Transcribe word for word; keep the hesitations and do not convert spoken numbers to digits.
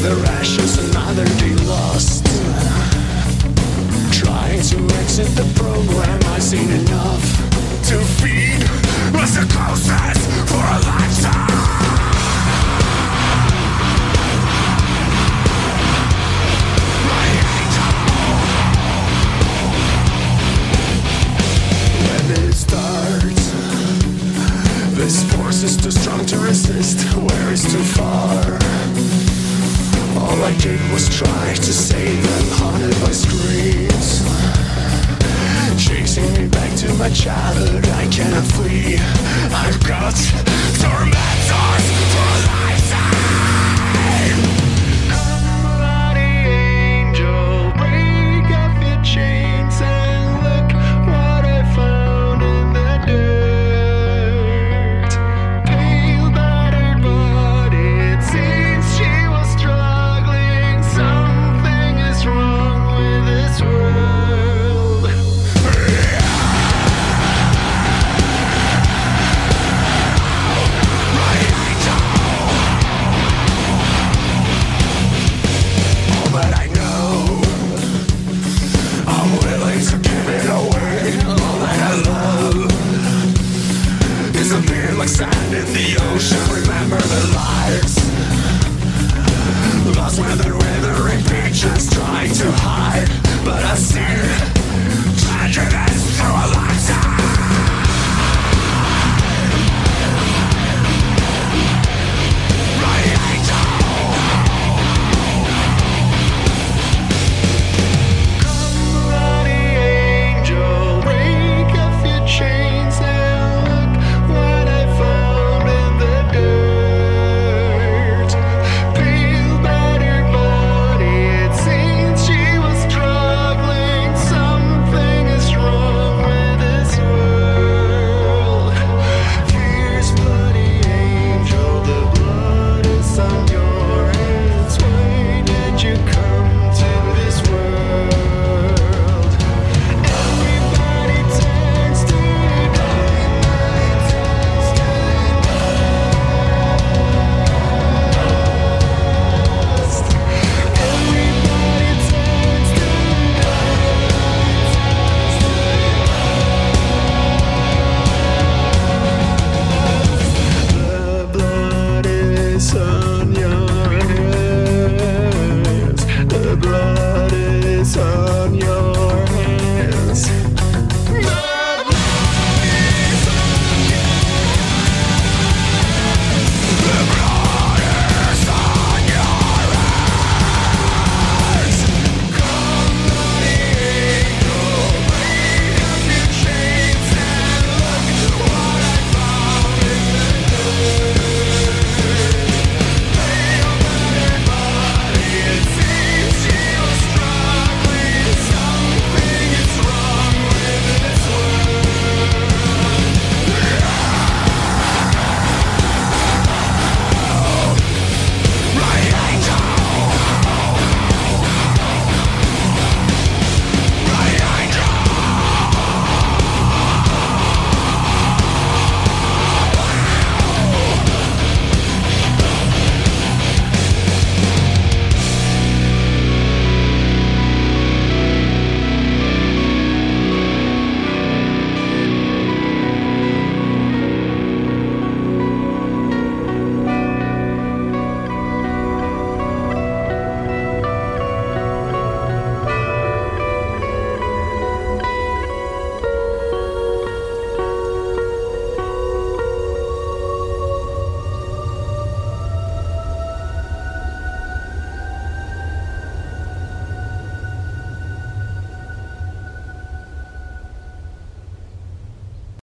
their ashes, another day lost. Trying to exit the program, I've seen enough to feed us the closest for a lifetime. My angel. When it starts, this force is too strong to resist. Where is too far? All I did was try to save them, haunted by screams, chasing me back to my childhood. I cannot flee. I've got torment.